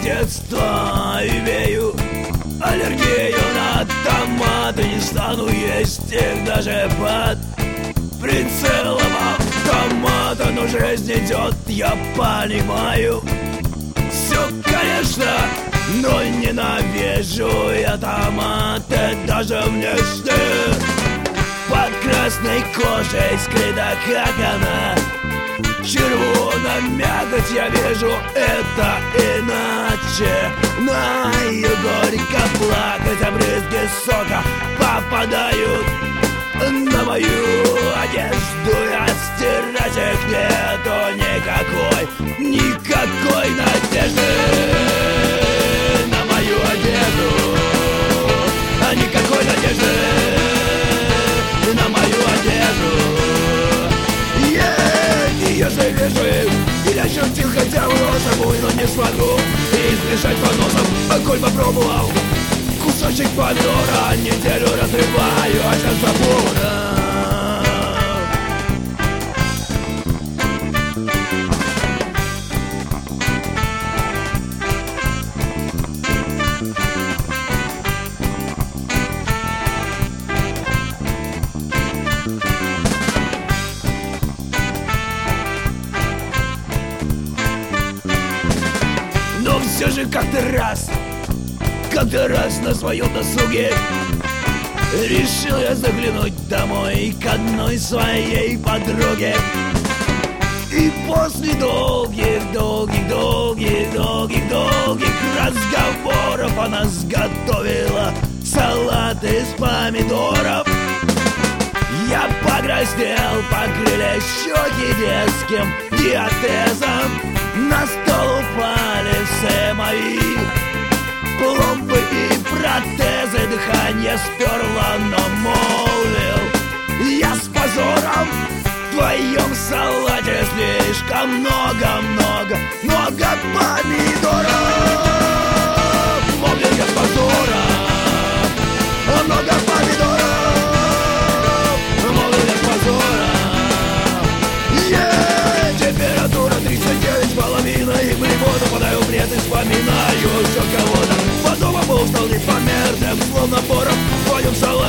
детства имею аллергию на томаты. Не стану есть их даже под прицелом автомата. Но жизнь идет, я понимаю все, конечно, но ненавижу я томаты даже внешне. Под красной кожей скрыта, как она, червона мякоть, я вижу это иначе. На ее горько плакать, а брызги сока попадают на мою одежду. Я стирать их нету никакой надежды. На мою одежду никакой надежды. На мою одежду. Если бежим и ляжем тихо, делаю собой, но не смогу и избежать поносов. Огонь попробовал, кусочек помидора, неделю разрываю, а сейчас забора. Но все же как-то раз на своем досуге решил я заглянуть домой к одной своей подруге. И после долгих разговоров она сготовила салат из помидоров. Я покраснел, покрыли щеки детским диатезом. На стол упали все мои пломбы и протезы. Дыхание сперло, но молвил я с позором: в твоем салате слишком много помидоров. Молвил я с позором: много помидоров. Молвил я с позором. Температура 39,5, и в воду падаю в бред и вспоминаю все кого-то. Потом был стал непомерным, словно порох в твоем салате.